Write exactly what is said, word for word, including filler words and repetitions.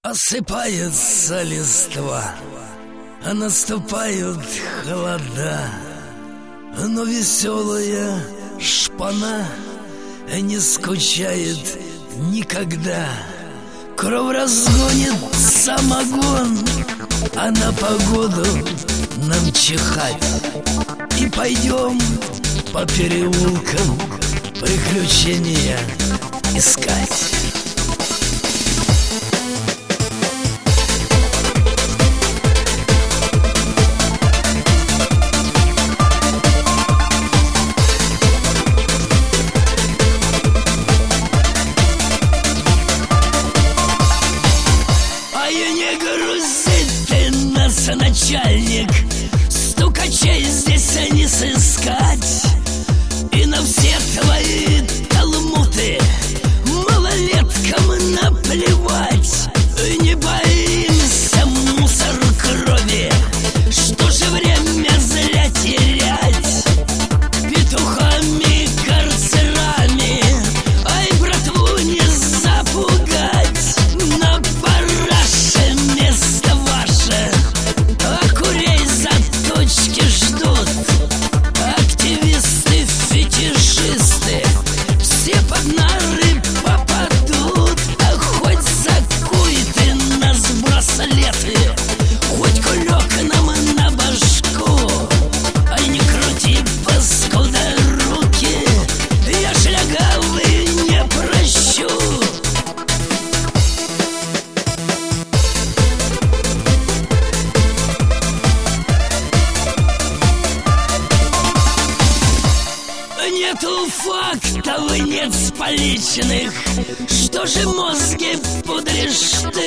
Осыпается листва, а наступают холода, но веселая шпана не скучает никогда. Кровь разгонит самогон, а на погоду нам чихать. И пойдем по переулкам приключения искать. Начальник, стукачей здесь не сыскать. И на все твои талмуды малолеткам наплевать. Не боимся мусор крови, что же время зря терять петухами, карцерами, ай, братву не запугать. На параше место ваше, ждут активисты, фетишисты, все под нары попадут. А хоть закуй ты нас в браслеты, хоть кулек нам на башку, ай, не крути, паскуда, руки, я шлягавый не прощу. Нету фактов, нет с поличных, что же мозги пудришь ты?